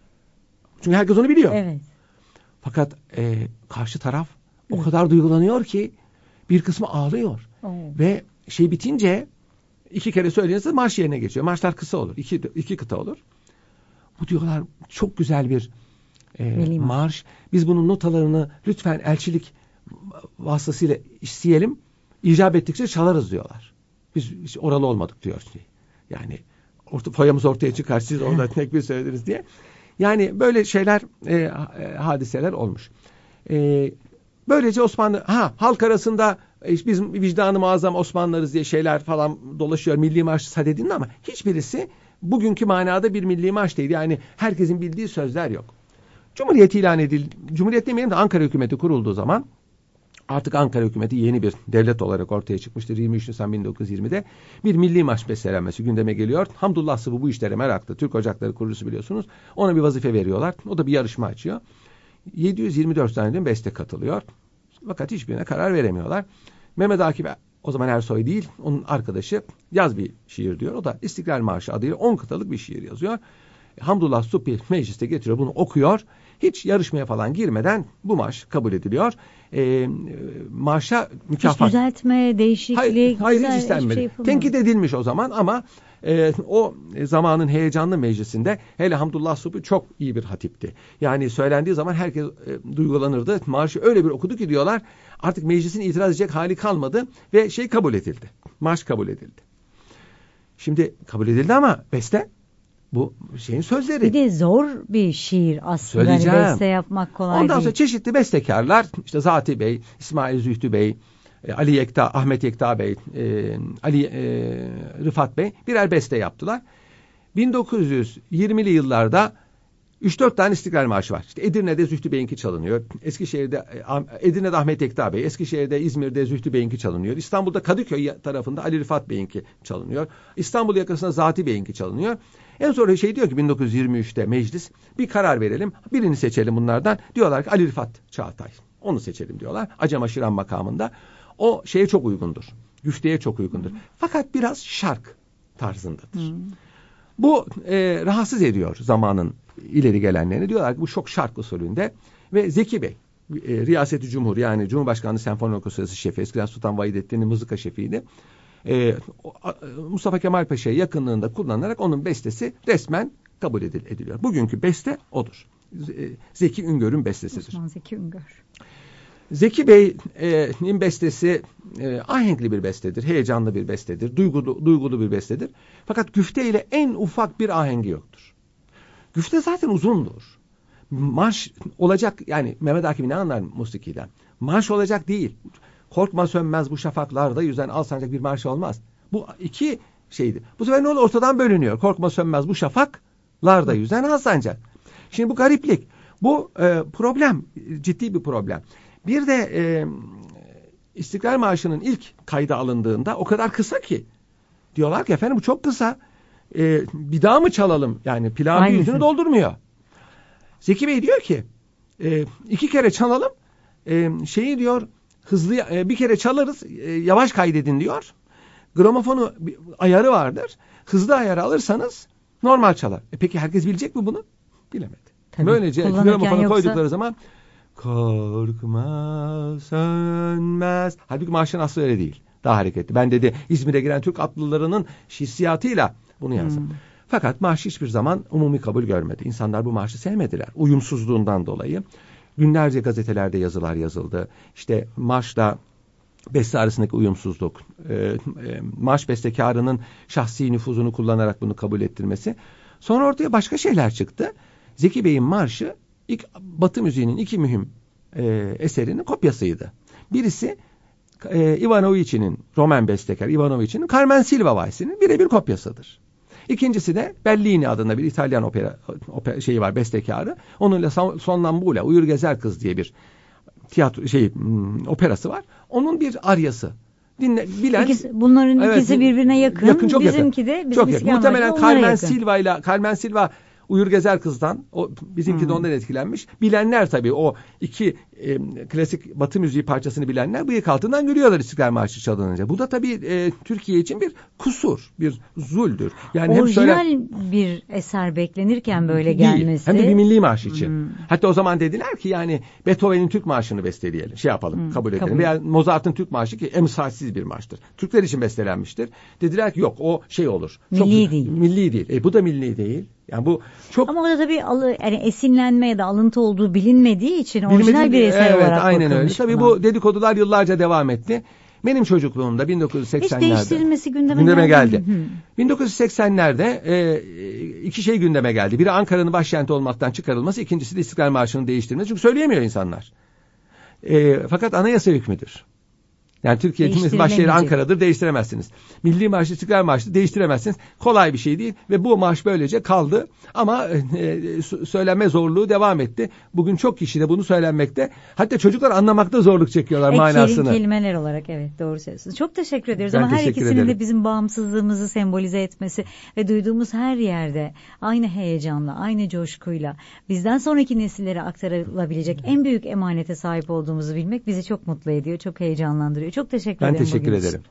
Çünkü herkes onu biliyor. Evet. Fakat e, karşı taraf evet. o kadar duygulanıyor ki bir kısmı ağlıyor. Evet. Ve şey bitince iki kere söyleyince marş yerine geçiyor. Marşlar kısa olur. İki, iki kıta olur. Bu diyorlar çok güzel bir e, marş. Biz bunun notalarını lütfen elçilik vasıtasıyla isteyelim. İcap ettikçe çalarız diyorlar. Biz hiç oralı olmadık diyor. Yani orta, foyamız ortaya çıkar. Siz orada tek bir söylediniz diye. Yani böyle şeyler, e, e, hadiseler olmuş. E, böylece Osmanlı, ha halk arasında e, biz vicdanı muazzam Osmanlılarız diye şeyler falan dolaşıyor. Milli marş sadedinin ama hiçbirisi bugünkü manada bir milli marş değil. Yani herkesin bildiği sözler yok. Cumhuriyet ilan edildi. Cumhuriyet demeyelim de Ankara hükümeti kurulduğu zaman artık Ankara hükümeti yeni bir devlet olarak ortaya çıkmıştır. yirmi üç Nisan bin dokuz yüz yirmide bir milli marş bestelenmesi gündeme geliyor. Hamdullah Sıvı bu işlere meraklı. Türk Ocakları kurucusu biliyorsunuz. Ona bir vazife veriyorlar. O da bir yarışma açıyor. yedi yüz yirmi dört tane beste katılıyor. Fakat hiçbirine karar veremiyorlar. Mehmet Akif, o zaman Ersoy değil, onun arkadaşı yaz bir şiir diyor. O da İstiklal Marşı adıyla on kıtalık bir şiir yazıyor. Hamdullah Supi mecliste getiriyor, bunu okuyor. Hiç yarışmaya falan girmeden bu marş kabul ediliyor. E, marşa mükafat. Hiç düzeltme, değişiklik. Hayır, hayır hiç istenmedi. Şey tenkit edilmiş o zaman ama e, o zamanın heyecanlı meclisinde hele Hamdullah Supi çok iyi bir hatipti. Yani söylendiği zaman herkes e, duygulanırdı. Marşı öyle bir okudu ki diyorlar artık meclisin itiraz edecek hali kalmadı ve şey kabul edildi. Marş kabul edildi. Şimdi kabul edildi ama beste bu şeyin sözleri. Bir de zor bir şiir aslında. Yani beste yapmak kolay Ondan değil. Ondan sonra çeşitli bestekarlar, işte Zati Bey, İsmail Zühtü Bey, Ali Yekta, Ahmet Yekta Bey, e, Ali e, Rıfat Bey birer beste yaptılar. bin dokuz yüz yirmili yıllarda üç dört tane İstiklal Marşı var. İşte Edirne'de Zühtü Bey'inki çalınıyor. Eskişehir'de Edirne'de Ahmet Yekta Bey, Eskişehir'de, İzmir'de Zühtü Bey'inki çalınıyor. İstanbul'da Kadıköy tarafında Ali Rıfat Bey'inki çalınıyor. İstanbul yakasında Zati Bey'inki çalınıyor. En sonra şey diyor ki bin dokuz yüz yirmi üçte meclis bir karar verelim. Birini seçelim bunlardan. Diyorlar ki Ali Rıfat Çağatay. Onu seçelim diyorlar. Acem Şiran makamında. O şeye çok uygundur. Güfteye çok uygundur. Hmm. Fakat biraz şark tarzındadır. Hmm. Bu e, rahatsız ediyor zamanın ileri gelenlerini. Diyorlar ki bu çok şark usulünde. Ve Zeki Bey, e, Riyaseti Cumhur yani Cumhurbaşkanlığı Senfoni Orkestrası şefi, eskiden Sultan Vahidettin'in mızıka şefiydi. E, Mustafa Kemal Paşa'ya yakınlığında kullanılarak onun bestesi resmen kabul ediliyor. Bugünkü beste odur. Zeki Üngör'ün bestesidir. Osman Zeki Üngör. Zeki Bey'in bestesi e, ahenkli bir bestedir, heyecanlı bir bestedir, duygulu, duygulu bir bestedir. Fakat güfte ile en ufak bir ahengi yoktur. Güfte zaten uzundur. Marş olacak, yani Mehmet Akif ne anlar musikiden? Marş olacak değil. korkma sönmez bu şafaklarda yüzen Alsancak bir marş olmaz. Bu iki şeydi. Bu sefer ne oluyor? Ortadan bölünüyor. Korkma sönmez bu şafaklarda yüzen Alsancak. Şimdi bu gariplik. Bu e, problem. Ciddi bir problem. Bir de e, İstiklal Marşı'nın ilk kayda alındığında o kadar kısa ki. Diyorlar ki efendim bu çok kısa. E, bir daha mı çalalım? Yani plan bir yüzünü doldurmuyor. Zeki Bey diyor ki e, iki kere çalalım. E, şeyi diyor hızlı e, bir kere çalarız. E, yavaş kaydedin diyor. Gramofonu ayarı vardır. Hızlı ayarı alırsanız normal çalar. E peki herkes bilecek mi bunu? Bilemedi. Tabii, böylece gramofonu yoksa... koydukları zaman korkma sönmez. Halbuki marşın aslı öyle değil. Daha hareketli. Ben dedi İzmir'e giren Türk atlılarının hissiyatıyla bunu yazdım. Hmm. Fakat marş hiçbir zaman umumi kabul görmedi. İnsanlar bu marşı sevmediler. Uyumsuzluğundan dolayı. Günlerce gazetelerde yazılar yazıldı. İşte marşla beste arasındaki uyumsuzluk, e, e, marş bestekarının şahsi nüfuzunu kullanarak bunu kabul ettirmesi. Sonra ortaya başka şeyler çıktı. Zeki Bey'in marşı ilk Batı müziğinin iki mühim e, eserinin kopyasıydı. Birisi e, Ivanoviç'in, Roman bestekar Ivanoviç'in Carmen Silva Valsi'nin birebir kopyasıdır. İkincisi de Bellini adında bir İtalyan opera, opera şeyi var, bestekarı. Onunla Sonnambula, Uyur Gezer Kız diye bir tiyatro şey operası var. Onun bir aryası. Dinle, bilen İkisi, bunların evet, ikisi birbirine yakın. yakın çok Bizimki yakın. de bizim çok yakın. Muhtemelen Carmen Silva ile Carmen Silva Uyur Gezer Kız'dan, o bizimki hmm. de ondan etkilenmiş. Bilenler tabii o iki e, klasik Batı müziği parçasını bilenler bıyık altından gülüyorlar İstiklal Marşı çalınınca. Bu da tabii e, Türkiye için bir kusur, bir zuldür. Yani orijinal hem söyle... bir eser beklenirken böyle değil, gelmesi. Hem de bir milli marş için. Hmm. Hatta o zaman dediler ki yani Beethoven'in Türk Marşı'nı besteleyelim. Şey yapalım, hmm. kabul edelim. Kabul. Veya Mozart'ın Türk Marşı ki emsalsiz bir marştır. Türkler için bestelenmiştir. Dediler ki yok o şey olur. Milli çok, değil. Milli değil. E, bu da milli değil. Yani bu çok ama orada tabii alı, yani esinlenme ya da alıntı olduğu bilinmediği için orijinal bir eser evet, olarak aynen öyle. Tabii bu dedikodular yıllarca devam etti. Benim çocukluğumda bin dokuz yüz seksenlerde hiç değiştirilmesi gündeme, gündeme geldi. geldi. bin dokuz yüz seksenlerde e, iki şey gündeme geldi. Biri Ankara'nın başkenti olmaktan çıkarılması, ikincisi de İstiklal Marşı'nın değiştirilmesi. Çünkü söyleyemiyor insanlar. E, fakat anayasa hükmüdür. Yani Türkiye'nin başşehri Ankara'dır, değiştiremezsiniz. Milli Marşı, İstiklal Marşı değiştiremezsiniz. Kolay bir şey değil ve bu marş böylece kaldı. Ama e, söylenme zorluğu devam etti. Bugün çok kişi de bunu söylenmekte. Hatta çocuklar anlamakta zorluk çekiyorlar e, manasını. Kelimeler olarak evet doğru söylüyorsunuz. Çok teşekkür ediyoruz ben ama her ikisinin ederim. de bizim bağımsızlığımızı sembolize etmesi ve duyduğumuz her yerde aynı heyecanla, aynı coşkuyla bizden sonraki nesillere aktarılabilecek en büyük emanete sahip olduğumuzu bilmek bizi çok mutlu ediyor, çok heyecanlandırıyor. Çok teşekkür ben ederim. Ben teşekkür ederim.